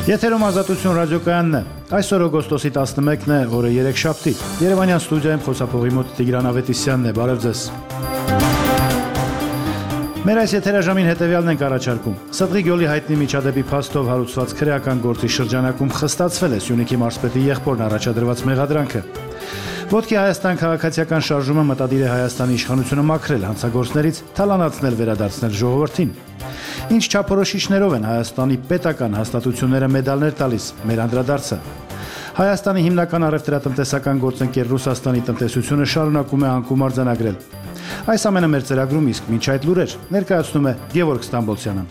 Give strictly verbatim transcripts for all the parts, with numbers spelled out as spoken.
Եթերում Ազատություն ռադիոկայանն է։ Այսօր օգոստոսի տասնմեկն է, օրը երեքշաբթի։ Երևանյան ստուդիայում խոսափողի մոտ Տիգրան Ավետիսյանն է, բարև ձեզ։ Մեր այս եթերաժամին հետևյալն ենք առաջարկում։ Սըդղի գյոլի հայտնի միջադեպի փաստով հարուցված քրեական գործի շրջանակում խստացվել է Սյունիքի մարզպետի եղբորն առաջադրված մեղադրանքը։ Ոտքի Հայաստան քաղաքացիական շարժումը մտադիր է Հայաստանի իշխանությունը մաքրել հանցագործներից, թալանացնել, վերադարձնել ժողովրդին։ Ինչ չափորոշիչներով են Հայաստանի պետական հաստատությունները մեդալներ տալիս, մեր անդրադարձը։ Հայաստանի հիմնական առևտրատնտեսական գործընկեր Ռուսաստանի տնտեսությունը շարունակում է անկում արձանագրել։ Այս ամենը մեր ծրագրում, իսկ մինչ այդ լուրեր ներկայացնում է Գևորգ Ստամբոլցյանը։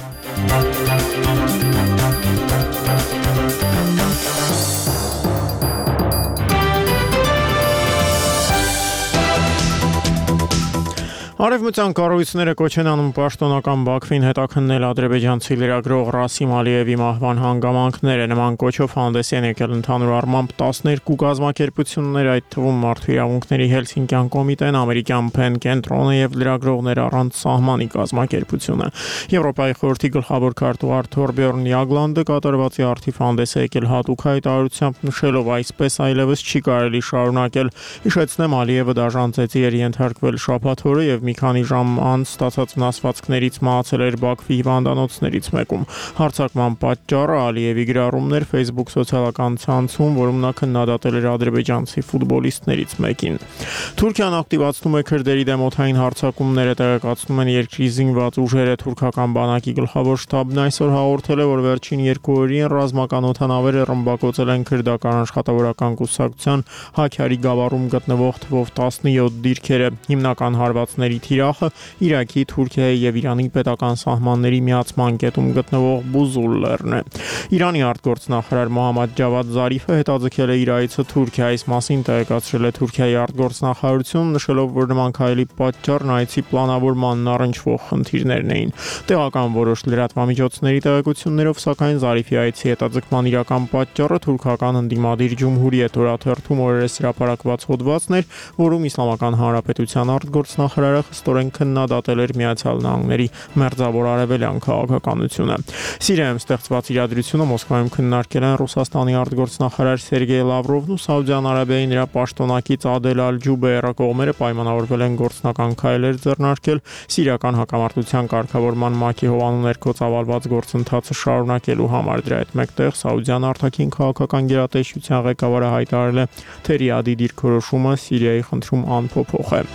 Արևմտյան կառույցները կոչ են անում պաշտոնական Բաքվին հետաքննել ադրբեջանցի լրագրող Ռասիմ Ալիևի մահվան հանգամանքները։ Նման կոչով հանդես են եկել ընդհանուր առմամբ տասներկու կազմակերպություններ, այդ թվում Մարդու իրավունքների Հելսինկյան կոմիտեն, ամերիկյան Փեն կենտրոնը եւ լրագրողներ առանց սահմանի կազմակերպությունը։ Եվրոպայի խորհրդի գլխավոր քարտուղար Թորբյորն Յագլանդը կատարվածի առթիվ հանդես է եկել հատուկ հայտարարությամբ, նշելով այսպես այլևս չի կարելի շարունակել։ Հիշեցնեմ, Ալիևը դաժան ծեծի էր ենթարկվել շաբաթ օրը եւ մի քանի ժամ անց ստացած վնասվածքներից մահացել էր Բաքվի հիվանդանոցներից մեկում։ Հարձակման պատճառը Ալիևի գրառումներ Facebook սոցիալական ցանցում, որում նա քննադատել էր ադրբեջանցի ֆուտբոլիստներից մեկին։ Թուրքիան ակտիվացնում է քրդերի դեմ օդային հարձակումները, տեղեկացնում են երկրի զինված ուժերը։ Թուրքական բանակի գլխավոր շտաբն այսօր հաղորդել է, որ վերջին երկու օրերին ռազմական օդանավերը ռմբակոծել են քրդական աշխատավորական կուսակցության Հաքյարի գավառում գտնվող թվով տասնյոթ դիրքերը։ Հիմնական հարվածների թիրախը Իրաքի, Թուրքիայի եւ Իրանի պետական սահմանների միացման կետում գտնվող Բուզուլ լեռն է։ Իրանի արտգործնախարար Մոհամմադ Ջավադ Զարիֆը հետաձգել է իր այցը Թուրքիա, այս մասին տեղեկացրել է Թուրքիայի արտգործնախարարությունը, նշելով, որ նման քայլի պատճառն այցի պլանավորմանն առնչվող խնդիրներն էին։ Տեղական որոշ լրատվամիջոցների տեղեկություններով, սակայն Զարիֆի այցի հետաձգման իրական պատճառը թուրքական ընդդիմադիր Ջումհուրիետ օրաթերթում օրերս հրապարակված հոդվածն էր, որում Իսլամական Հանրապետության արտգործնախարարը խստորեն քննադատել էր Միացյալ Նահանգների մերձավոր արևելյան քաղաքականությունը։ Սիրիայում ստեղծված իրադրությունը Մոսկվայում քննարկել են Ռուսաստանի արտգործնախարար Սերգեյ Լավրովն ու Սաուդյան Արաբիայի նրա պաշտոնակից Ադել Ալ-Ջուբեյրը կողմերը պայմանավորվել են գործնական քայլեր ձեռնարկել սիրիական հակամարտության կարգավորման ՄԱԿ-ի հովանու ներքո ծավալված գործընթացը շարունակելու համար։ Դրա հետ մեկտեղ Սաուդյան արտաքին քաղաքական գերատեսչության ղեկավարը հայտարարել է, թե Ռիադի դիրքորոշումը Սիրիայի խնդրում անփոփոխ է։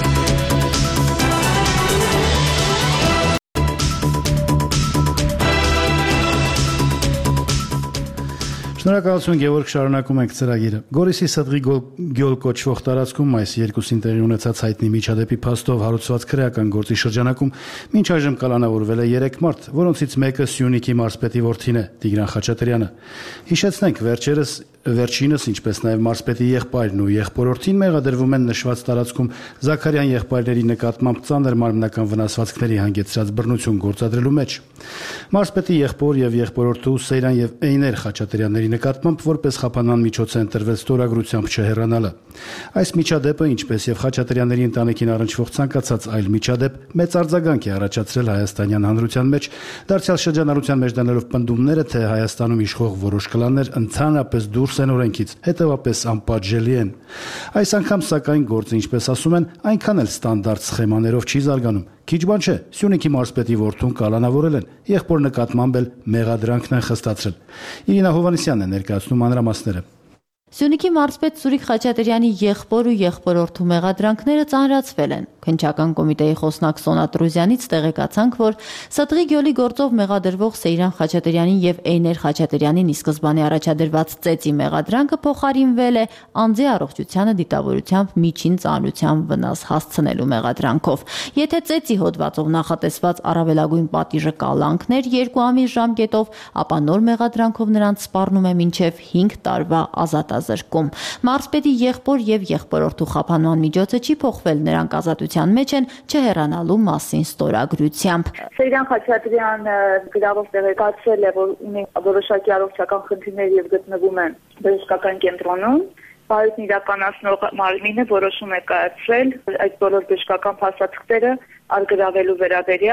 Շնորհակալություն, Գևորգ, շարունակում ենք ծրագիրը։ Գորիսի Սըդղի գյոլ կոչվող տարածքում այս երկուսին տեղի ունեցած հայտնի միջադեպի փաստով հարուցված քրեական գործի շրջանակում մինչ այժմ կալանավորվել է երեք մարդ, որոնցից մեկը Սյունիքի մարզպետի որդին է, Տիգրան Խաչատրյանը։ Հիշեցնենք, վերջերս Վերջինս, ինչպես նաև մարզպետի եղբայրն ու եղբորորդին մեղադրվում են նշված տարածքում Զաքարյան եղբայրների նկատմամբ ծանր մարմնական վնասվածքների հանգեցրած բռնություն գործադրելու մեջ։ Մարզպետի եղբոր եւ եղբորորդու Սեյրան եւ Էյներ Խաչատրյանների նկատմամբ որպես խափանման միջոց է ընտրվել ստորագրությամբ չհեռանալը։ Այս միջադեպը, ինչպես եւ Խաչատրյանների ընտանիքին առնչվող ցանկացած այլ միջադեպ, մեծ արձագանք է առաջացրել հայաստանյան հանրության մեջ, դարձյալ շրջանառության մեջ դնելով պնդումները, թե Հայաստանում իշխող որոշ կլաններ ընդհանրապես դուրս են օրենքից, հետևապես անպատժելի են։ Այս անգամ, սակայն, գործը, ինչպես ասում են, այնքան էլ ստանդարտ սխեմաներով չի զարգանում։ Քիչ բան չէ, Սյունիքի մարզպետի որդուն կալանավորել են, եղբոր նկատմամբ էլ մեղադրանքն են խստացրել։ Իրինա Հովհաննիսյանն է ներկայացնում մանրամասները։ Սյունիքի մարզպետ Սուրիկ Խաչատրյանի եղբոր ու եղբորորդու մեղադրանքները ծանրացվել են։ Քննչական կոմիտեի խոսնակ Սոնա Տրուզյանից տեղեկացանք, որ Սըդղի գյոլի գործով մեղադրվող Սեյրան Խաչատրյանին եւ Էյներ Խաչատրյանին ի սկզբանե առաջադրված ծեծի մեղադրանքը փոխարինվել է անձի առողջությանը դիտավորությամբ միջին ծանրության վնաս հասցնելու մեղադրանքով։ Եթե ծեծի հոդվածով նախատեսված առավելագույն պատիժը կալանքն էր երկու ամիս ժամկետով, ապա նոր մեղադրանքով նրանց սպառնում է մինչեւ հինգ տարվա ազատազրկում։ Մարզպետի եղբոր եւ եղբորորդու խափանման միջոցը չի փոխվել, նրանք ազատության մեջ են չհեռանալու մասին ստորագրությամբ։ Սեյրան Խաչատրյանը գրավոր տեղեկացրել է, որ ունի որոշակի առողջական խնդիրներ եւ գտնվում է բժշկական կենտրոնում։ Պարույտն իրականացնող մարմինը որոշում է կայացրել այդ բոլոր բժշկական փաստաթղթերը արգրավելու վերաբերյալ։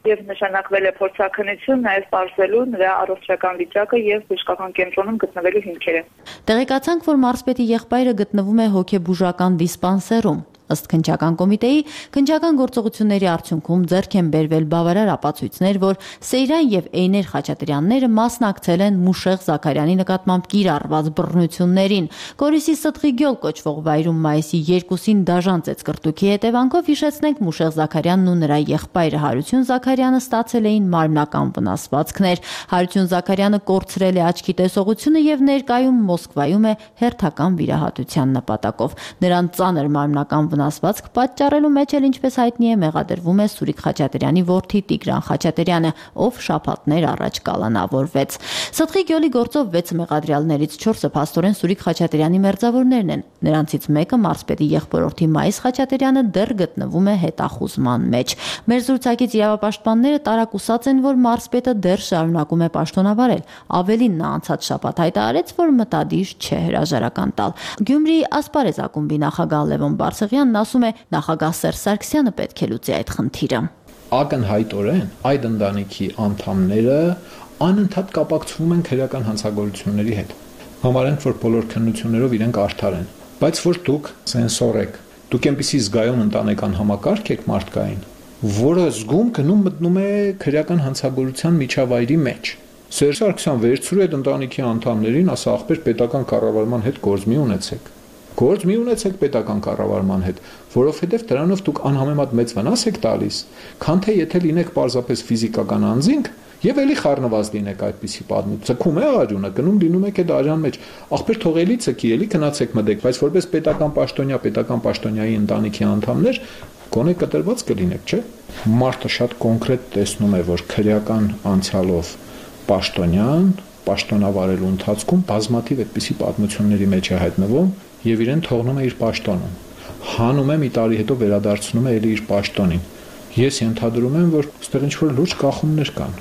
Եվ նշանակվել է փորձաքննություն նաև պարզելու նրա առողջական վիճակը եւ բժշկական կենտրոնում գտնվելու հիմքերը։ Տեղեկացանք, որ մարզպետի եղբայրը գտնվում է հոգեբուժական դիսպանսերում։ Ըստ քննչական կոմիտեի, քննչական գործողությունների արդյունքում ձեռք են բերվել բավարար ապացույցներ, որ Սեյրան եւ Էյներ Խաչատրյանները մասնակցել են Մուշեղ Զաքարյանի նկատմամբ կիրառված բռնություններին։ Գորիսի Ստղի գյուլ կոչվող վայրում մայիսի երկուսին դաժան ծեծկրտուքի հետևանքով հիշեցնենք Մուշեղ Զաքարյանն ու նրա եղբայրը Հարություն Զաքարյանը ստացել էին մարմնական վնասվածքներ։ Հարություն Զաքարյանը կորցրել է աչքի տեսողությունը եւ ներկայում Մոսկվայում է հերթական վիրահատության նպատակով։ Նրան ծանր մարմնական վնասվածք պատճառելու մեջ էլ, ինչպես հայտնի է, մեղադրվում է Սուրիկ Խաչատրյանի որդի Տիգրան Խաչատրյանը, ով շաբաթներ առաջ կալանավորվեց։ Ստղի գյուլի գործով վեց մեղադրյալներից չորսը փաստորեն Սուրիկ Խաչատրյանի մերձավորներն են։ Նրանցից մեկը մարզպետի եղբորորդի Մայիս Խաչատրյանը դեռ գտնվում է հետախուզման մեջ։ Մեր զրուցակից իրավապաշտպանները տարակուսած են, որ մարզպետը դեռ շարունակում է պաշտոնավարել։ Ավելին, նա անցած շաբաթ հայտարարեց, որ մտադիր չէ հրաժարական տալ։ Գյումրիի Ասպարեզ ակումբի նախագահ Լևոն Բարսեղյանն ասում է, նախագահ Սերժ Սարգսյանը պետք է լուծի այդ խնդիրը։ Ակնհայտորեն այդ ընտանիքի անդամները անընդհատ կապակցվում են քրեական հանցագործությունների հետ։ Համարենք, որ բոլոր քննություններով իրենք արդար են, բայց որ դուք սենսոր եք, դուք այնպիսի զգայուն ընտանեկան համակարգ եք մարդկային, որը զգում գնում մտնում է քրեական հանցագործության միջավայրի մեջ։ Սերժ Սարգսյան վերցրու այդ ընտանիքի անդամներին, ասա ախպեր պետական կառավարման հետ գործ մի ունեցեք։ Գործ մի ունեցեք պետական կառավարման հետ, որովհետև դրանով դուք անհամեմատ մեծ վնաս եք տալիս, քան թե եթե լինեք պարզապես ֆիզիկական անձինք եւ էլի խառնված լինեք այդպիսի պատմություն։ Ցկում է արյունը, գնում լինում եք այդ արյան մեջ։ Ախպեր թող էլի ցկի, էլի գնացեք մտեք, բայց որպես պետական պաշտոնյա, պետական պաշտոնյայի ընտանիքի անդամներ գոնե կտրված կլինեք, չէ՞։ Մարդը շատ կոնկրետ տեսնում է, որ քրեական անցյալով պաշտոնյան պաշտոնավարելու ընթացքում բազմաթիվ այդպիսի պատմությունների մեջ է հայտնվում եւ իրեն թողնում է իր պաշտոնում։ Հանում է մի տարի հետո վերադարձնում է էլի իր պաշտոնին։ Ես ենթադրում եմ, որ այստեղ ինչ-որ լուրջ կախումներ կան։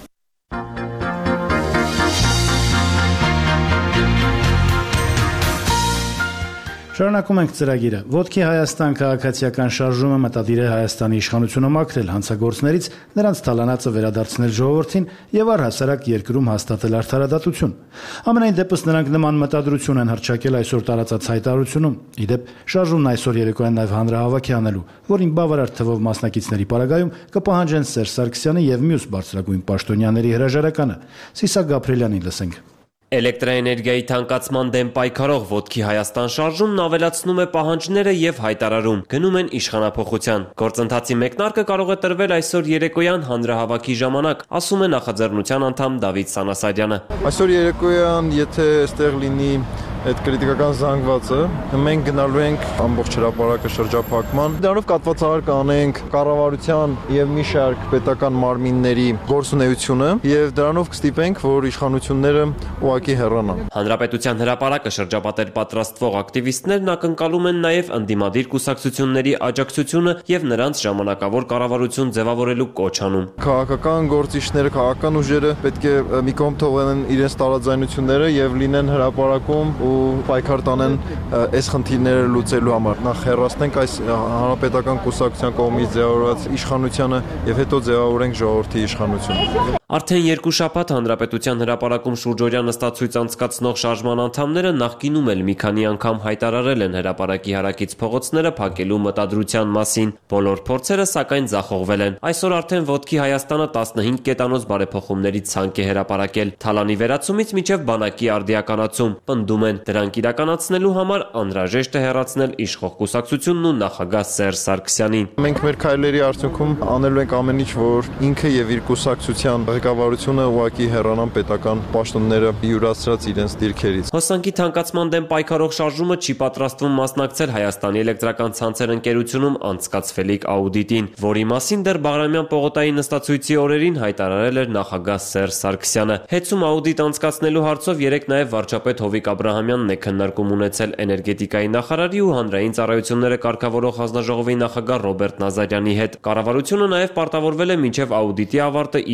Շարունակում ենք ծրագիրը։ Ոտքի Հայաստան քաղաքացիական շարժումը մտադիր է Հայաստանի իշխանությունը մաքրել հանցագործներից, նրանց թալանածը վերադարձնել ժողովրդին եւ առհասարակ երկրում հաստատել արդարադատություն։ Ամենայն դեպս նրանք նման մտադրություն են հռչակել այսօր տարածած հայտարարությունում։ Իդեպ շարժումն այսօր երեկոյան նաեւ հանրահավաք է անելու, որին բավարար թվով մասնակիցների պարագայում կպահանջեն Սերժ Սարգսյանի եւ մյուս բարձրագույն պաշտոնյաների հրաժարականը։ Սիսակ Գաբրելյանին լսենք։ Էլեկտրաէներգիայի թանկացման դեմ պայքարող Ոտքի Հայաստան շարժումն ավելացնում է պահանջները եւ հայտարարում, գնում են իշխանափոխության։ Գործընթացի մեկնարկը կարող է տրվել այսօր երեկոյան հանրահավաքի ժամանակ, ասում է նախաձեռնության անդամ Դավիթ Սանասարյանը։ Այսօր երեկոյան, եթե այստեղ լինի այդ քրիտիկական զանգվածը, մենք գնալու ենք ամբողջ հրապարակը շրջափակման։ Դրանով կատվածահար կանենք կառավարության եւ մի շարք պետական մարմինների գործունեությունը եւ դրանով կստիպենք, որ իշխանությունները ուղղակի հեռանան։ Հանրապետության հրապարակը շրջապատել պատրաստվող ակտիվիստներն ակնկալում են նաեւ ընդդիմադիր կուսակցությունների աջակցությունը եւ նրանց ժամանակավոր կառավարություն ձևավորելու կոչ անում։ Քաղաքական գործիչները, քաղաքական ուժերը պետք է մի կողմ թողեն իրենց տարաձայնությունները եւ լինեն հրապարակում ու պայքար տանեն այս խնդիրները լուծելու համար։ Նախ հեռացնենք այս հանրապետական կուսակցության կողմից ձևավորված իշխանությունը եւ հետո ձևավորենք ժողովրդի իշխանությունը։ Արդեն երկու շաբաթ հանրապետության հրապարակում շուրջօրյա նստացույց անցկացնող շարժման անդամները նախկինում էլ մի քանի անգամ հայտարարել են հրապարակի հարակից փողոցները փակելու մտադրության մասին։ Բոլոր փորձերը սակայն ձախողվել են։ Այսօր արդեն Ոտքի Հայաստանը տասնհինգ կետանոց բարեփոխումների ցանկ է հրապարակել։ Թալանի վերացումից մինչև բանակի արդիականացում։ Պնդում են, դրանք իրականացնելու համար անհրաժեշտ է հեռացնել իշխող կուսակցությունն ու նախագահ Սերժ Սարգսյանին։ Մենք մեր քայլերի արդյունքում անելու ենք ամեն ինչ, որ ինքը եւ իր կուսակցության ղեկավարությունը ուղղակի հեռանան պետական պաշտոնները յուրացրած իրենց դիրքերից։ Հոսանքի թանկացման դեմ պայքարող շարժումը չի պատրաստվում մասնակցել Հայաստանի էլեկտրական ցանցեր ընկերությունում անցկացվելիք աուդիտին, որի մասին դեռ Բաղրամյան պողոտայի նստացույցի օրերին հայտարարել էր նախագահ Սերժ Սարգսյանը։ Հետում աուդիտ անցկացնելու հարցով երեկ նաև վարչապետ Հովիկ Աբրահամյանն է քննարկում ունեցել էներգետիկայի նախարարի ու հանրային ծառայությունները կարգավորող հանձնաժողովի նախագահ Ռոբերտ Նազարյանի հետ։ Կառավարությունը նաև պարտավորվել է մինչև աուդիտի ավարտը իր վրա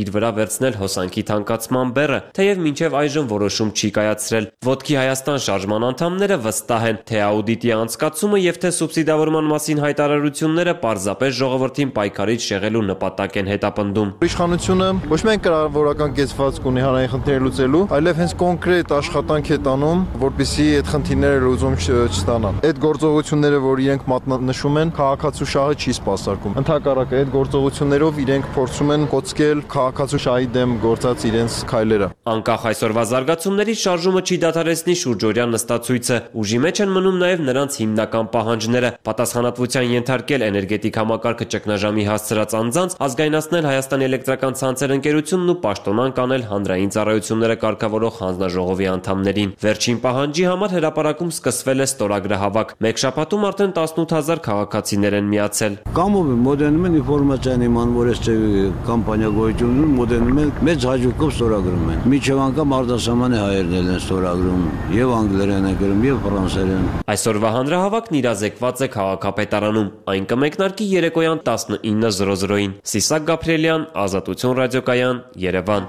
բարձրացնել հոսանքի թանկացման բեռը, թեև մինչև այժմ որոշում չի կայացրել։ Ոտքի Հայաստան շարժման անդամները վստահ են, թե աուդիտի անցկացումը եւ թե սուբսիդավորման մասին հայտարարությունները պարզապես ժողովրդին պայքարից շեղելու նպատակ են հետապնդում։ Իշխանությունը ոչ միայն կառավարական կեցվածք ունի հանրային խնդիրներ լուծելու, այլև հենց կոնկրետ աշխատանք է տանում, որպեսզի այդ խնդիրները լուծում չստանան։ Այդ գործողությունները, որ իրենք մատնանշում են, քաղաքացու շահը չի սպասարկում։ Ընդհակառակը այդ գործողություններով իրենք փորձում են կոծկել քաղաքացու շահի դեմ գործած իրենց քայլերը։ Անկախ այսօրվա զարգացումների շարժումը չի դադարեցնի շուրջօրյա նստածույցը։ Ուժի մեջ են մնում նաև նրանց հիմնական պահանջները՝ պատասխանատվության ենթարկել էներգետիկ համակարգը ճգնաժամի հասցրած անձանց, ազգայնացնել Հայաստանի էլեկտրական ցանցեր ընկերությունն ու պաշտոնան կանել հանրային ծառայությունները կարգավորող հանձնաժողովի անդամներին։ Վերջին պահանջի համար հրապարակում սկսվել է ստորագրահավաք։ Մեկ շաբաթում արդեն տասնութ հազար քաղաքացիներ են միացել։ Կամով մոդերնում են ինֆորմացիան իման, որ այս կամպանիա գոյություն ունի, մոդերնում են մեծ հաջողությամբ ստորագրում են։ Միջև անգամ արտասահմանի հայերն են ստորագրում, եւ անգլերեն են գրում, եւ ֆրանսերեն։ Այսօրվա հանրահավաքն իրազեկված է քաղաքապետարանում։ Այն կմեկնարկի երեկոյան տասնինը զրո զրոին։ Սիսակ Գաբրիելյան, Ազատություն ռադիոկայան, Երևան։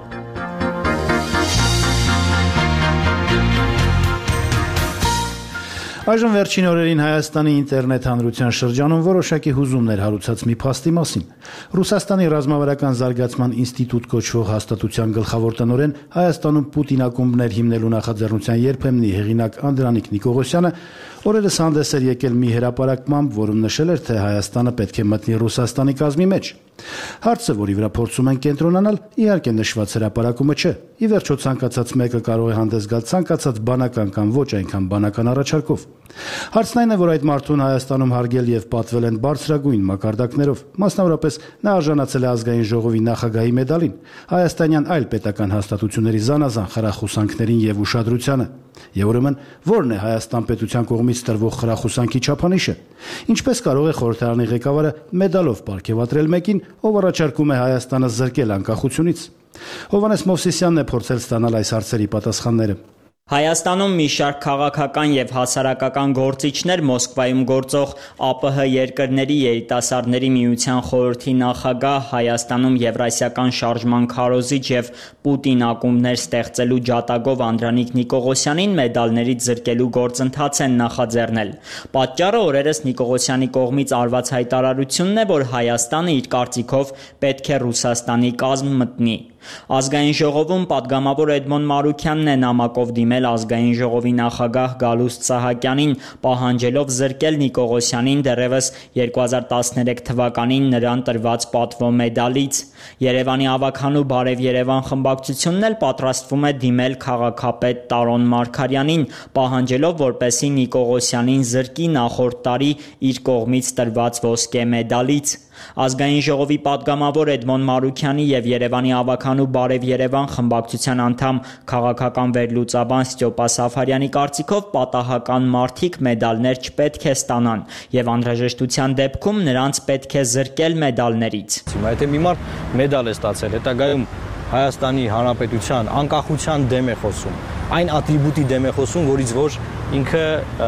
Այժմ վերջին օրերին Հայաստանի ինտերնետ հանրության շրջանում որոշակի հուզումներ հարուցած մի փաստի մասին։ Ռուսաստանի ռազմավարական զարգացման ինստիտուտ կոչվող հաստատության գլխավոր տնօրեն, Հայաստանում Պուտին ակումբներ հիմնելու նախաձեռնության երբեմնի հեղինակ Անդրանիկ Նիկողոսյանը օրերս հանդես էր եկել մի հրապարակմամբ, որում նշել էր, թե Հայաստանը պետք է մտնի Ռուսաստանի կազմի մեջ։ Հարցը, որի վրա փորձում են կենտրոնանալ, իհարկե նշված հրապարակումը չէ։ Ի վերջո ցանկացած մեկը կարող է հանդես գալ ցանկացած բանական կամ ոչ այնքան բանական առաջարկով։ Հարցն այն է, որ այդ մարդուն Հայաստանում հարգել եւ պատվել են բարձրագույն մակարդակներով, մասնավորապես նա արժանացել է ազգային ժողովի նախագահի մեդալին, հայաստանյան այլ պետական հաստատությունների զանազան խրախուսանքներին եւ ուշադրությանը։ Եվ ուրեմն ո՞րն է Հայաստան պետության կողմից տրվող խրախուսանքի չափանիշը։ Ինչպես կարող է խորհրդարանի ղեկավարը մեդալով պարգևատրել մեկին, ով առաջարկում է Հայաստանը զրկել անկախությունից։ Հովհաննես Մովսիսյանն է փորձել ստանալ այս հարցերի պատասխանները։ Հայաստանում մի շարք քաղաքական եւ հասարակական գործիչներ Մոսկվայում գործող ԱՊՀ երկրների երիտասարդների միության խորհրդի նախագահ, Հայաստանում Եվրասիական շարժման քարոզիչ եւ Պուտին ակումբներ ստեղծելու ջատագով Անդրանիկ Նիկողոսյանին մեդալներից զրկելու գործընթաց են նախաձեռնել։ Պատճառը օրերս Նիկողոսյանի կողմից արված հայտարարությունն է, որ Հայաստանը իր կարծիքով պետք է Ռուսաստանի կազմ մտնի։ Ազգային ժողովում պատգամավոր Էդմոն Մարուքյանն է նամակով դիմել ազգային ժողովի նախագահ Գալուստ Սահակյանին, պահանջելով զրկել Նիկողոսյանին դեռևս երկու հազար տասներեք թվականին նրան տրված պատվո մեդալից։ Երևանի ավագանու Բարև Երևան խմբակցությունն էլ պատրաստվում է դիմել քաղաքապետ Տարոն Մարգարյանին, պահանջելով, որպեսզի Նիկողոսյանին զրկի նախորդ տարի իր կողմից տրված ոսկե մեդալից։ Ազգային ժողովի պատգամավոր Էդմոն Մարուքյանի եւ Երևանի ավագանու Բարև Երևան խմբակցության անդամ քաղաքական վերլուծաբան Ստյոպա Սաֆարյանի կարծիքով պատահական մարդիկ մեդալներ չպետք է ստանան եւ անհրաժեշտության դեպքում նրանց պետք է զրկել մեդալներից։ Եթե մի մարդ մեդալ է ստացել, հետագայում Հայաստանի Հանրապետության անկախության դեմ է խոսում, այն ատրիբուտի դեմ է խոսում, որից որ ինքը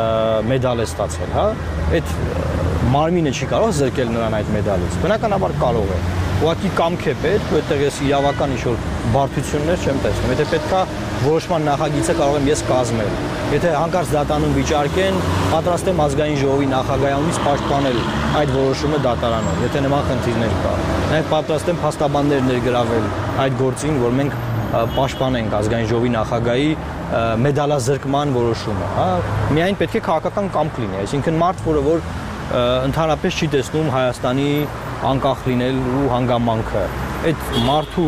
մեդալ է ստացել, հա, այդ մարմինը չի կարող զրկել նրան այդ մեդալից։ Բնականաբար կարող է։ Ուղղակի կամք է պետք, որտեղ ես իրավական ինչ-որ բարդություններ չեմ տեսնում։ Եթե պետքա որոշման նախագիծը կարող եմ ես կազմել։ Եթե հանկարծ դատանում վիճարկեն, պատրաստ եմ ազգային ժողովի նախագահանից պաշտպանել այդ որոշումը դատարանում, եթե նման խնդիրներ կա։ Նաև պատրաստ եմ փաստաբաններ ներգրավել այդ գործին, որ մենք պաշտպանենք ազգային ժողովի նախագահի մեդալազրկման որոշումը, հա։ Միայն պետք է քաղաքական կամք լինի, այսինքն մարդ, որը որ ընդհանրապես չի տեսնում Հայաստանի անկախ լինելու հանգամանքը։ Այդ մարդու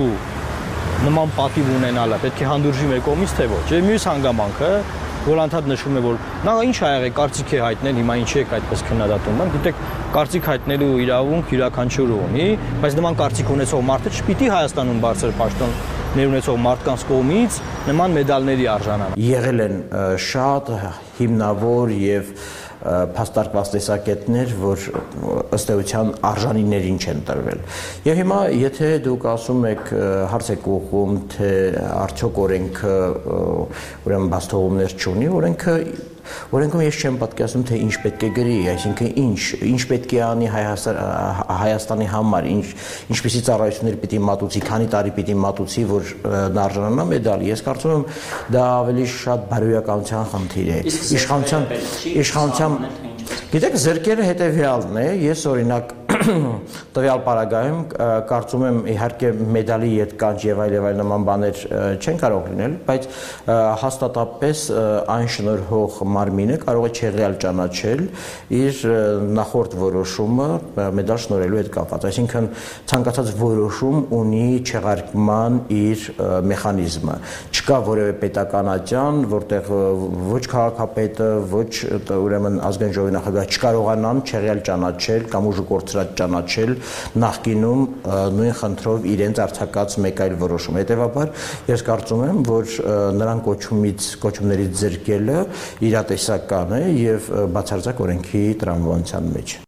նման պատիվ ունենալը պետք է հանդուրժի մեր կողմից, թե ոչ։ Եվ մյուս հանգամանքը, որ անդադ նշում է, որ նա ինչ ա եղել, կարծիք է հայտնել, հիմա ինչի եք այդպես քննադատում։ Մենք գիտեք, կարծիք հայտնելու իրավունք յուրաքանչյուրը ունի, բայց նման կարծիք ունեցող մարդը չպիտի Հայաստանում բարձր պաշտոններ ունեցող մարդկանց կողմից նման մեդալների արժանան։ Եղել են շատ հիմնավոր եւ փաստարկված տեսակետներ, որ ըստ էության արժանիներին չեն տրվել։ Եվ հիմա, եթե դուք ասում եք, հարց եք ուղղում, թե արդյոք օրենքը ուրեմն բացթողումներ չունի, օրենքը Օրենքում ես չեմ պատկերացնում, թե ինչ պետք է գրի, այսինքն ինչ, ինչ պետք է անի Հայաստանի համար, ինչ ինչպիսի ծառայություններ պիտի մատուցի, քանի տարի պիտի մատուցի, որ նա արժանանա մեդալի։ Ես կարծում եմ դա ավելի շատ բարոյականության խնդիր է։ Իշխանության իշխանության Գիտեք, զրկերը հետևյալն է, ես օրինակ տվյալ պարագայում կարծում եմ իհարկե մեդալի ետկանջ եւ այլ եւ այլ նման բաներ չեն կարող լինել, բայց հաստատապես այն շնորհող մարմինը կարող է չեղյալ ճանաչել իր նախորդ որոշումը մեդալ շնորհելու հետ կապված, այսինքն ցանկացած որոշում ունի չեղարկման իր մեխանիզմը, չկա որևէ պետական ատյան, որտեղ ոչ քաղաքապետը, ոչ ուրեմն ազգային ժողովի նախագահը չկարողանան չեղյալ ճանաչել կամ ուժը կորցրած ճանաչել նախկինում նույն խնդրով իրենց արձակած մեկ այլ որոշում։ Հետևաբար ես կարծում եմ, որ նրան կոչումից կոչումներից զրկելը իրատեսական է եւ բացարձակ օրենքի տրամաբանության մեջ։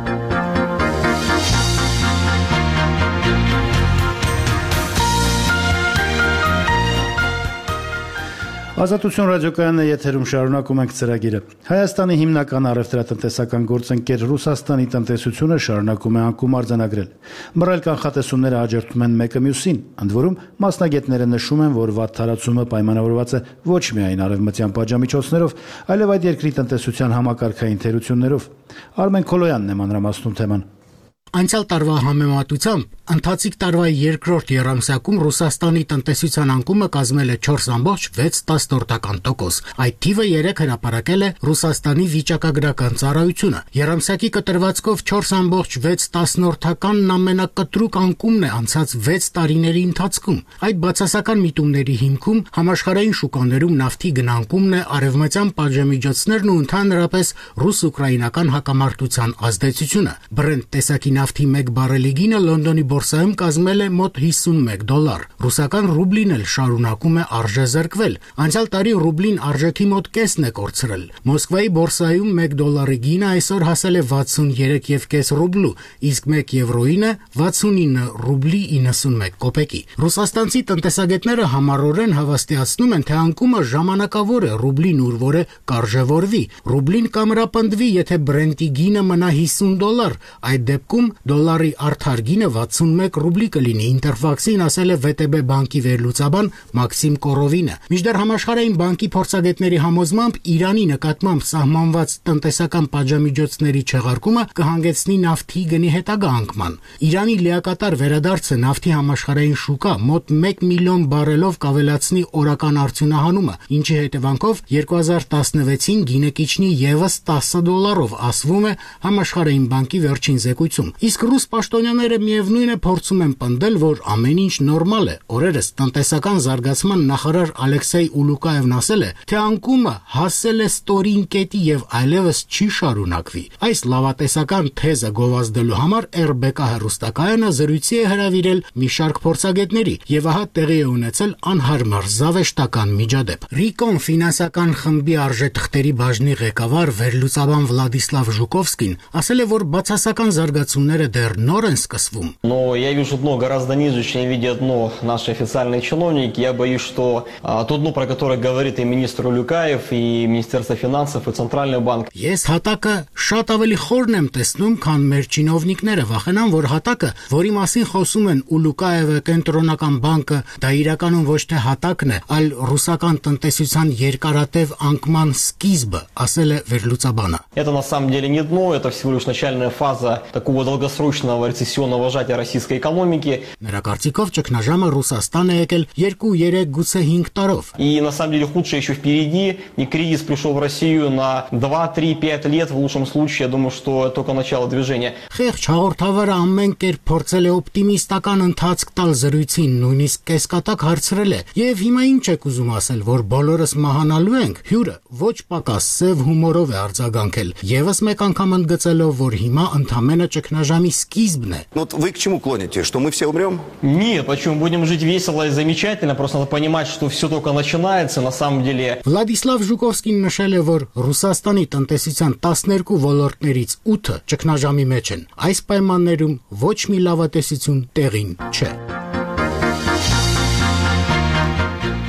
Ազատություն ռադիոկայանն է եթերում, շարունակում ենք ծրագիրը։ Հայաստանի հիմնական առևտրատնտեսական գործընկեր Ռուսաստանի տնտեսությունը շարունակում է անկում արձանագրել։ Մռայլ կանխատեսումները աջակցում են մեկը մյուսին, ընդ որում մասնագետները նշում են, որ վատթարացումը պայմանավորված է ոչ միայն արևմտյան պատժամիջոցներով, այլև այդ երկրի տնտեսության համակարգային թերություններով։ Արմեն Քոլոյանն է մանրամասնում թեման։ Անցյալ տարվա համեմատությամբ ընթացիկ տարվա երկրորդ եռամսյակում Ռուսաստանի տնտեսության անկումը կազմել է չորս ամբողջ վեց տոկոս։ Այդ թիվը երեք հրապարակել է Ռուսաստանի վիճակագրական ծառայությունը։ Եռամսյակի կտրվածքով չորս ամբողջ վեց տասնորդականն ամենակտրուկ անկումն է անցած վեց տարիների ընթացքում։ Այդ բացասական միտումների հիմքում համաշխարհային շուկաներում նավթի գնանկումն է, արևմտյան պատժամիջոցներն ու ընդհանրապես ռուս-ուկրաինական հակամարտության ազդեցությունը։ Բրենտ տեսակի նավթի մեկ բարելի գինը Լոնդոնի բորսայում կազմել է մոտ հիսունմեկ դոլար։ Ռուսական ռուբլին էլ շարունակում է արժեզրկվել։ Անցյալ տարի ռուբլին արժեքի մոտ կեսն է կորցրել։ Մոսկվայի բորսայում մեկ դոլարի գինը այսօր հասել է վաթսուներեք եւ կես ռուբլու, իսկ մեկ եվրոինը վաթսունինը ռուբլի իննսունմեկ կոպեկի։ Ռուսաստանցի տնտեսագետները համառորեն հավաստիացնում են, թե անկումը ժամանակավոր է, ռուբլին ուրվոր է կարժևորվի։ Ռուբլին կամրապնդվի, եթե Brent-ի գինը մնա հիսուն դոլար, այդ դեպքում դոլարի արդար գինը վաթսունմեկ ռուբլի կլինի, Ինտերֆաքսին ասել է վե տե բե բանկի վերլուծաբան Մաքսիմ Կորովինը։ Մինչդեռ համաշխարհային բանկի փորձագետների համոզմամբ Իրանի նկատմամբ սահմանված տնտեսական պատժամիջոցների չեղարկումը կհանգեցնի նավթի գնի հետագա անկման։ Իրանի լիակատար վերադարձը նավթի համաշխարհային շուկա մոտ մեկ միլիոն բարելով կավելացնի օրական արդյունահանումը, ինչի հետևանքով երկու հազար տասնվեցին գինը կիջնի եւս տասը դոլարով, ասվում է համաշխարհային բանկի վերջին զեկույցում։ Իսկ ռուս պաշտոնյաները միևնույն է փորձում են պնդել, որ ամեն ինչ նորմալ է։ Օրերս տնտեսական զարգացման նախարար Ալեքսեյ Ուլուկաևն ասել է, թե անկումը հասել է ստորին կետի եւ այլևս չի շարունակվի։ Այս լավատեսական թեզը գովազդելու համար եր բե կա հեռուստակայանը զրույցի է հրավիրել մի շարք փորձագետների եւ ահա տեղի է ունեցել անհարմար զավեշտական միջադեպ։ Ռիկոն ֆինանսական խմբի արժեթղթերի բաժնի ղեկավար վերլուծաբան Վլադիսլավ Ժուկովսկին ասել է, որ բացասական զարգացումները դեռ նոր են սկսվում։ Но я вижу дно гораздо ниже, чем видят дно наши официальные чиновники. Я боюсь, что а, то дно, про которое говорит и министр Улюкаев, и Министерство финансов, и Центральный банк. Ես հատակը շատ ավելի խորն եմ տեսնում, քան մեր чиновникները, վախենան, որ հատակը, որի մասին խոսում են Ուլուկաևը, Կենտրոնական բանկը, դա իրականում ոչ թե հատակն է, այլ ռուսական տնտեսության երկարատև անկման սկիզբը, ասել է վերլուծաբանը։ Это на самом деле не дно, это всего лишь начальная фаза такого долгосрочного рецессионного сжатия российской экономики. Նրա կարծիքով ճգնաժամը Ռուսաստան է եկել երկու, երեք, գուցե հինգ տարով։ И на самом деле худшее еще впереди. И кризис пришел в Россию на два, три, пять лет в лучшем случае. Я думаю, что это только начало движения. Խեղճ հաղորդավարը ամեն կերպ փորձել է օպտիմիստական ընթացք տալ զրույցին, նույնիսկ կեսկատակ հարցրել է։ Եվ հիմա ինչ եք ուզում ասել, որ բոլորս մահանալու ենք։ Հյուրը ոչ պակաս սև հումորով է արձագանքել, եւս մեկ անգամ ընդգծելով, որ հիմա ընդամենը ճգնաժամի սկիզբն է։ Ну вы к чему клоните, что мы все умрем? Нет, почему? Будем жить весело и замечательно. Просто надо понимать, что все только начинается на самом деле. Վլադիսլավ Ժուկովսկին նշել է, որ Ռուսաստանի տնտեսության տասներկու ոլորտներից ութը ճգնաժամի մեջ են։ Այս պայմաններում ոչ մի լավատեսություն տեղին չէ։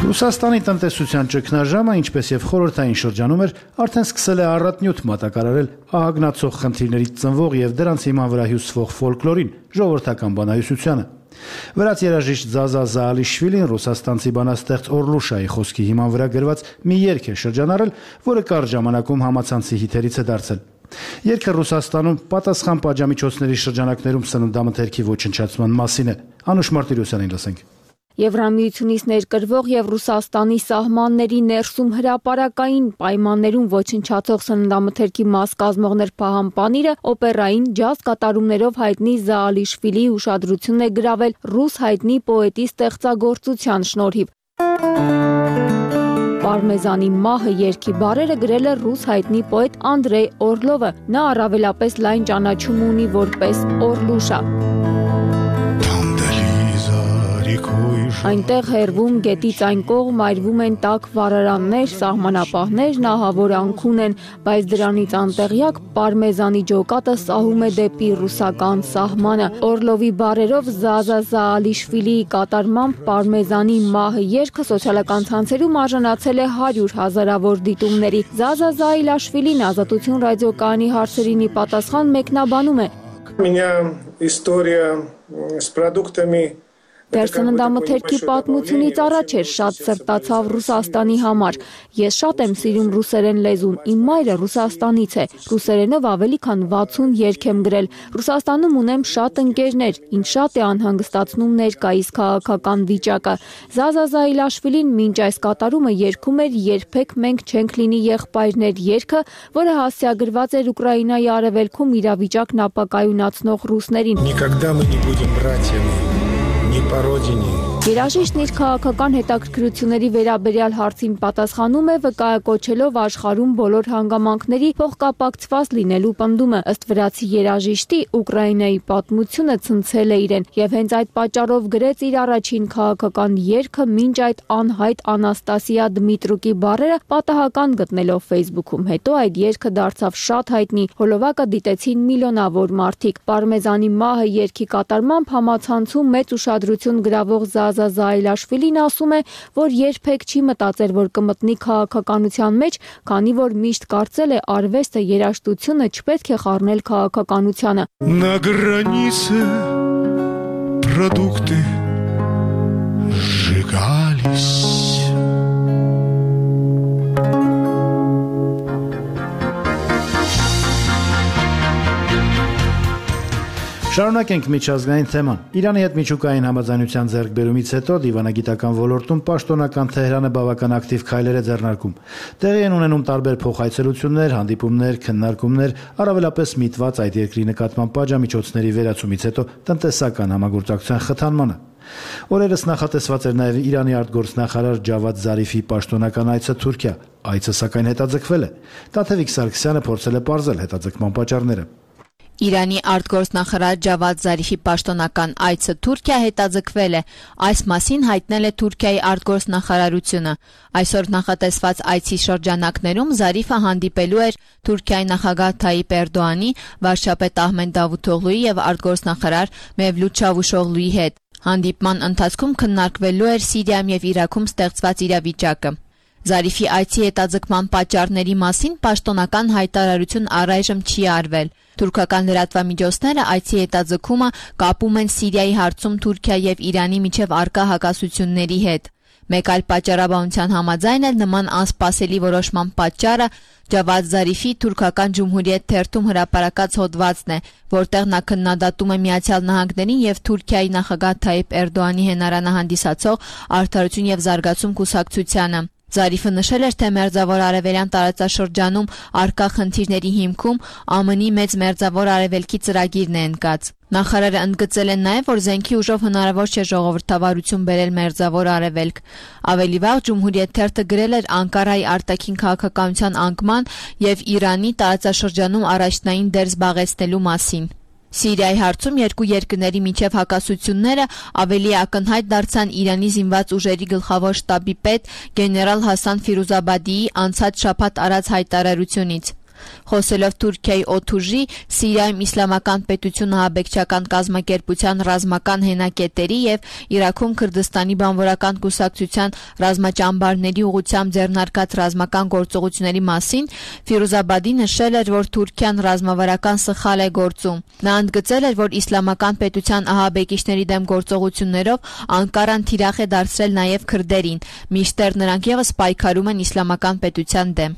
Ռուսաստանի տնտեսության ճգնաժամը, ինչպես եւ խորհրդային շրջանում էր, արդեն սկսել է առատնյութ մատակարարել ահագնացող խնդիրներից ծնվող եւ դրանց հիման վրա հյուսվող ֆոլկլորին, ժողովրդական բանահյուսությանը։ Վրաց երաժիշտ Զազա Զաալիշվիլին ռուսաստանցի բանաստեղծ Օրլուշայի խոսքի հիման վրա գրված մի երգ է շրջանառել, որը կարճ ժամանակում համացանցի հիթերից է դարձել։ Երգը Ռուսաստանում պատասխան պատժամիջոցների շրջանակներում սննդամթերքի ոչնչացման մասին է։ Անուշ Մարտիրոսյանին լսենք։ Եվրամիությունից ներկրվող եւ Ռուսաստանի սահմանների ներսում հրապարակային պայմաններում ոչնչացող սննդամթերքի մաս կազմողներ պահամպանիրը օպերային ջազ կատարումներով հայտնի Զաալիշվիլիի ուշադրությունն է գրավել ռուս հայտնի պոետի ստեղծագործության շնորհիվ։ Պարմեզանի մահը երգի բառերը գրել է ռուս հայտնի պոետ Անդրեյ Օրլովը։ Նա առավելապես լայն ճանաչում ունի որպես Օրլուշա։ Այնտեղ հերվում գետից այն կողմ այրվում են տաք վառարաններ, սահմանապահներն ահավոր անքուն են, բայց դրանից անտեղյակ Պարմեզանի ջոկատը սահում է դեպի ռուսական սահմանը։ Օրլովի բառերով Զազա Զաալիշվիլիի կատարմամբ Պարմեզանի մահը երգը սոցիալական ցանցերում արժանացել է հարյուր հազարավոր դիտումների։ Զազա Զաալիշվիլին Ազատություն ռադիոկայանի հարցերին ի պատասխան մեկնաբանում է. Меня история с продуктами Դեռ սննդամթերքի պատմությունից առաջ էր շատ սրտացավ Ռուսաստանի համար։ Ես շատ եմ սիրում ռուսերեն լեզուն, իմ մայրը Ռուսաստանից է, ռուսերենով ավելի քան վաթսուն երգ եմ գրել։ Ռուսաստանում ունեմ շատ ընկերներ, ինձ շատ է անհանգստացնում ներկայիս քաղաքական վիճակը։ Զազա Զաալիշվիլին մինչ այս կատարումը երգում էր «Երբեք մենք չենք լինի եղբայրներ» երգը, որը հասցեագրված էր Ուկրաինայի արևելքում իրավիճակն ապակայունացնող ռուսներին։ Никогда мы не будем братьями. Не по родине. Երաժիշտն իր քաղաքական հետաքրքրությունների վերաբերյալ հարցին պատասխանում է վկայակոչելով աշխարհում բոլոր հանգամանքների փոխկապակցված լինելու պնդումը։ Ըստ վրացի երաժիշտի Ուկրաինայի պատմությունը ցնցել է իրեն եւ հենց այդ պատճառով գրեց իր առաջին քաղաքական երգը մինչ այդ անհայտ Անաստասիա Դմիտրուկի բառերը պատահական գտնելով Facebook-ում։ Հետո այդ երգը դարձավ շատ հայտնի, հոլովակը դիտեցին միլիոնավոր մարդիկ։ Պարմեզանի մահը երգի կատարմամբ համացանցում մեծ ուշադրություն գրավող Զազա Զաալիշվիլին ասում է, որ երբեք չի մտածել, որ կմտնի քաղաքականության մեջ, քանի որ միշտ կարծել է արվեստը, երաժշտությունը չպետք է խառնել քաղաքականությանը։ На границе продукты сжигались. Շարունակենք միջազգային թեման։ Իրանի հետ միջուկային համաձայնության ձեռքբերումից հետո դիվանագիտական ոլորտում պաշտոնական Թեհրանը բավական ակտիվ քայլեր է ձեռնարկում։ Տեղի են ունենում տարբեր փոխայցելություններ, հանդիպումներ, քննարկումներ, առավելապես միտված այդ երկրի նկատմամբ պատժամիջոցների վերացումից հետո տնտեսական համագործակցության խթանմանը։ Օրերս նախատեսված էր նաև Իրանի արտգործնախարար Ջավադ Զարիֆի պաշտոնական այցը Թուրքիա։ Այցը սակայն հետաձգվել է։ Տաթևիկ Սարգսյանը փորձել է պարզել հետաձգման պատճառները։ Իրանի արտգործնախարար Ջավադ Զարիֆի պաշտոնական այցը Թուրքիա հետաձգվել է։ Այս մասին հայտնել է Թուրքիայի արտգործնախարարությունը։ Այսօր նախատեսված այցի շրջանակներում Զարիֆը հանդիպելու էր Թուրքիայի նախագահ Թայիպ Էրդոանի, վարչապետ Ահմեդ Դավութօղլուի եւ արտգործնախարար Մևլութ Չավուշօղլուի հետ։ Հանդիպման ընթացքում քննարկվելու էր Սիրիայում եւ Իրաքում ստեղծված իրավիճակը։ Զարիֆի այցի հետաձգման պատճառների մասին պաշտոնական հայտարարություն առայժմ չի արվել։ Թուրքական լրատվամիջոցները այցի հետաձգումը կապում են Սիրիայի հարցում Թուրքիա եւ Իրանի միջև առկա հակասությունների հետ։ Մեկ այլ պատճառաբանության համաձայն էլ նման անսպասելի որոշման պատճառը Ջավադ Զարիֆի թուրքական Ջումհուրիետ թերթում հրապարակած հոդվածն է, որտեղ նա քննադատում է Միացյալ Նահանգներին եւ Թուրքիայի նախագահ Թայիպ Էրդոանի հենարանը հանդիսացող Արդարություն եւ զարգացում կուսակցությանը։ Զարիֆը նշել էր, թե Մերձավոր Արևելյան տարածաշրջանում առկա խնդիրների հիմքում ԱՄՆ-ի մեծ Մերձավոր Արևելքի ծրագիրն է ընկած։ Նախարարը ընդգծել է նաև, որ զենքի ուժով հնարավոր չէ ժողովրդավարություն բերել Մերձավոր Արևելք։ Ավելի վաղ Ջումհուրիետ թերթը գրել էր Անկարայի արտաքին քաղաքականության անկման եւ Իրանի տարածաշրջանում առաջնային դեր զբաղեցնելու մասին։ Սիրիայի հարցում երկու երկրների միջև հակասությունները ավելի ակնհայտ դարձան Իրանի զինված ուժերի գլխավոր շտաբի պետ գեներալ Հասան Ֆիրուզաբադիի անցած շաբաթ արած հայտարարությունից։ Խոսելով Թուրքիայի օդուժի Սիրիայում իսլամական պետություն ահաբեկչական կազմակերպության ռազմական հենակետերի եւ Իրաքում Քրդստանի բանվորական կուսակցության ռազմաճամբարների ուղղությամբ ձեռնարկած ռազմական գործողությունների մասին Ֆիրուզաբադի նշել էր, որ Թուրքիան ռազմավարական սխալ է գործում։ Նա ընդգծել էր, որ իսլամական պետության ահաբեկիչների դեմ գործողություններով Անկարան թիրախ է դարձրել նաև քրդերին, մինչդեռ նրանք ևս պայքարում են իսլամական պետության դեմ։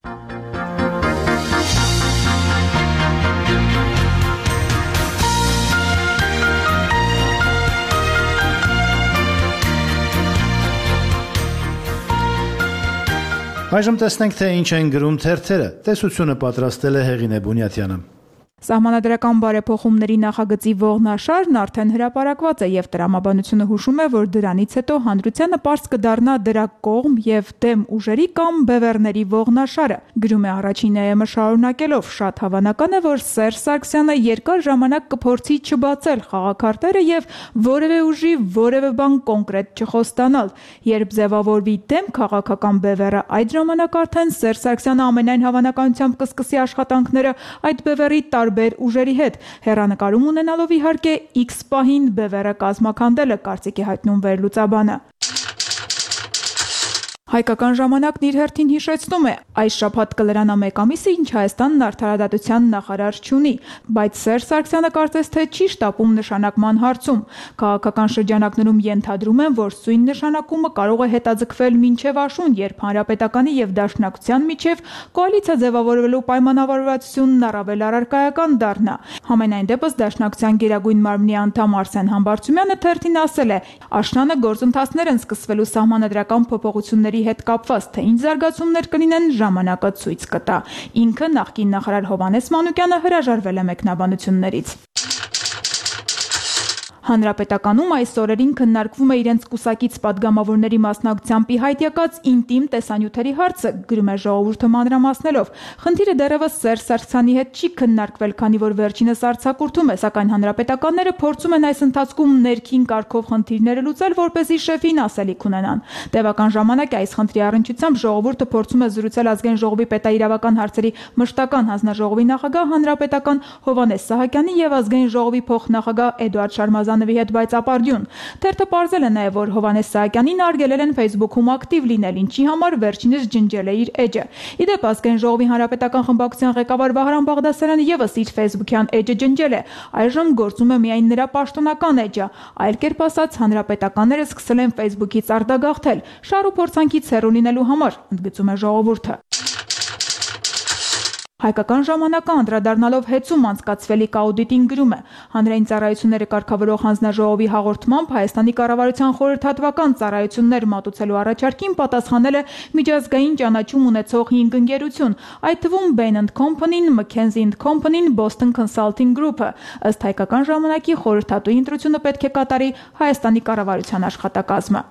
Այժմ տեսնենք, թե ինչ են գրում թերթերը։ Տեսությունը պատրաստել է Հեղինե Բունյատյանը։ Սահմանադրական բարեփոխումների նախագծի ողնաշարն արդեն հրապարակված է եւ տրամաբանությունը հուշում է, որ դրանից հետո հանրությանը պարզ կդառնա դրա կողմ եւ դեմ ուժերի կամ բևեռների ողնաշարը։ Գրում է առաջին ԵՄ շարունակելով, շատ հավանական է, որ Սերժ Սարգսյանը երկար ժամանակ կփորձի չբացել խաղաքարտերը եւ որևէ ուժի որևէ բան կոնկրետ չխոստանալ։ Երբ ձևավորվի դեմ քաղաքական բևեռը, այդ ժամանակ արդեն Սերժ Սարգսյանը ամենայն հավանականությամբ կսկսի աշխատանքները այդ բևեռի տարբեր ուժերի հետ, հեռանկարում ունենալով իհարկե X պահին բևեռը կազմաքանդելը, կարծիք է հայտնում վերլուծաբանը։ Հայկական ժամանակն իր հերթին հիշեցնում է, այս շաբաթ կլրանա մեկ ամիսը, ինչ Հայաստանն արդարադատության նախարար չունի, բայց Սերժ Սարգսյանը կարծես թե չի շտապում նշանակման հարցում։ Քաղաքական շրջանակներում ենթադրում են, որ սույն նշանակումը կարող է հետաձգվել մինչև աշուն, երբ Հանրապետականի եւ Դաշնակցության միջև կոալիցիա ձևավորվելու պայմանավորվածությունն առավել առարկայական դառնա։ Համենայն դեպս Դաշնակցության գերագույն մարմնի անդամ Արսեն Համբարձումյանը թերթին ասել է. «Աշնանը գործընթացներ են սկսվելու սահմանադրական փոփոխությունների հետ կապված, թե ինչ զարգացումներ կլինեն, ժամանակը ցույց կտա»։ Ինքը նախկին նախարար Հովհաննես Մանուկյանը հրաժարվել է մեկնաբանություններից։ Հանրապետականում այս օրերին քննարկվում է իրենց կուսակից падգամավորների մասնակցությամբ ի հայտ եկած ինտիմ տեսանյութերի հարցը, գրում է Ժողովուրդը մանրամասնելով։ Խնդիրը դեռևս Սերժ Սարգսյանի հետ չի քննարկվել, քանի որ վերջինս արձակուրդում է, սակայն հանրապետականները փորձում են այս ընթացքում ներքին կարգով խնդիրները լուծել, որպեսզի շեֆին ասելիք ունենան։ Տևական ժամանակ է այս խնդրի առնչությամբ Ժողովուրդը փորձում է զրուցել Ազգային ժողովի պետաիրավական հարցերի մշտական հանձնաժողովի նախագահ հանրապետական Հովհաննես Սահակյանի եւ Ազգային ժողովի փոխնախագահ Էդուարդ Շարմազանովի հետ, բայց ապարդյուն։ Թերթը պարզել է նաև, որ Հովհաննես Սահակյանին արգելել են Facebook-ում ակտիվ լինել, ինչի համար վերջինս ջնջել է իր էջը։ Իդեպ Ազգային ժողովի հանրապետական խմբակցության ղեկավար Վահրամ Բաղդասարյանը եւս իր Facebook-յան էջը ջնջել է։ Այժմ գործում է միայն նրա պաշտոնական էջը։ Այլ կերպ ասած, հանրապետականները սկսել են Facebook-ից արտագաղթել, շահ ու փորձանքից հեռու լինելու համար, ընդգծում է Ժողովուրդը։ Հայկական ժամանակը անդրադառնալով հեծում անցկացվելիք աուդիտին գրում է. հանրային ծառայությունները կարգավորող հանձնաժողովի հաղորդմամբ Հայաստանի կառավարության խորհրդատվական ծառայություններ մատուցելու առաջարկին պատասխանել է միջազգային ճանաչում ունեցող հինգ ընկերություն, այդ թվում Bain and Company-ն, McKinsey and Company-ն, Boston Consulting Group-ը։ Ըստ հայկական ժամանակի խորհրդատուի ընտրությունը պետք է կատարի Հայաստանի կառավարության աշխատակազմը։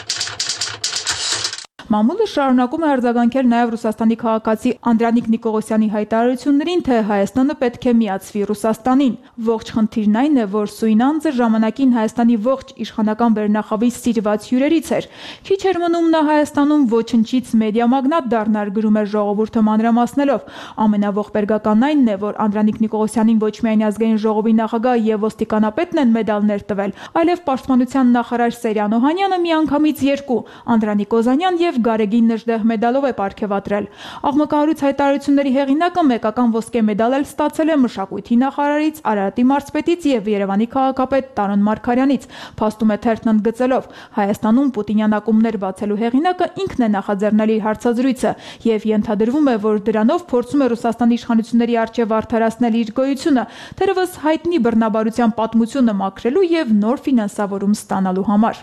Մամուլը շարունակում է արձագանքել նաև Ռուսաստանի քաղաքացի Անդրանիկ Նիկողոսյանի հայտարարություններին, թե Հայաստանը պետք է միացվի Ռուսաստանին։ Ողջ խնդիրն այն է, որ սույն անձը ժամանակին Հայաստանի ողջ իշխանական վերնախավի սիրված հյուրերից էր։ Քիչ էր մնում նա Հայաստանում ոչնչից մեդիա մագնատ դառնար, գրում է Ժողովուրդը մանրամասնելով։ Ամենաողբերգականն այնն է, որ Անդրանիկ Նիկողոսյանին ոչ միայն Ազգային ժողովի նախագահ եւ ոստիկանապետն են մեդալներ տվել, այլև Պաշտպանության նախարար Սերյան Օհանյանը միանգամից երկու՝ Անդրանիկ Օզանյան եւ Գարեգին Նժդեհ մեդալով է պարգևատրել։ Աղմկահարույց հայտարարությունների հեղինակը մեկական ոսկե մեդալ էլ ստացել է մշակույթի նախարարից, Արարատի մարզպետից եւ Երևանի քաղաքապետ Տարոն Մարգարյանից։ Փաստում է թերթն ընդգծելով. Հայաստանում պուտինյան ակումբներ բացելու հեղինակը ինքն է նախաձեռնել իր հարցազրույցը եւ ենթադրվում է, որ դրանով փորձում է Ռուսաստանի իշխանությունների արչեւ արդարացնել իր գոյությունը, թերևս հայտնի բռնաբարության պատմությունը մաքրելու եւ նոր ֆինանսավորում ստանալու համար։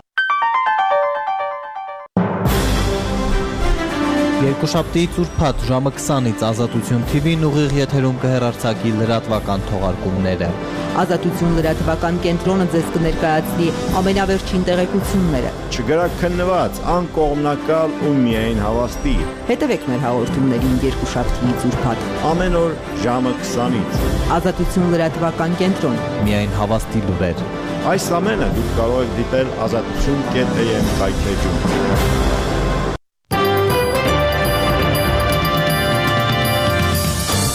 Երկուշաբթիից ուրբաթ ժամը քսանից Ազատություն թի վին ուղիղ եթերում կհեռարձակի լրատվական թողարկումները։ Ազատություն լրատվական կենտրոնը ձեզ կներկայացնի ամենավերջին տեղեկությունները։ Չգրակ քննված, անկողմնակալ ու միայն հավաստի։ Հետևեք մեր հաղորդումներին երկուշաբթիից ուրբաթ ամեն օր ժամը քսանից։ Ազատություն լրատվական կենտրոն։ Միայն հավաստի լուրեր։ Այս ամենը դուք կարող եք դիտել ազատություն կետ է եմ կայքեջում։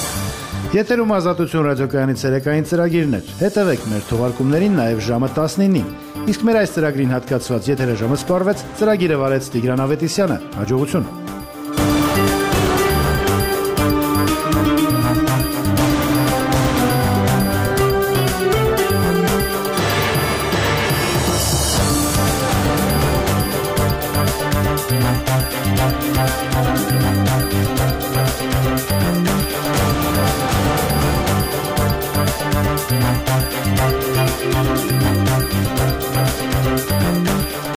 Եթերում Ազատություն ռադիոկայանի ցերեկային ծրագիրն է։ Հետևեք մեր թողարկումներին նաև ժամը տասնինին։ Իսկ մեր այս ծրագրին հատկացված եթերը ժամը սպառվեց, ծրագիրը վարեց Տիգրան Ավետիսյանը։ Հաջողություն։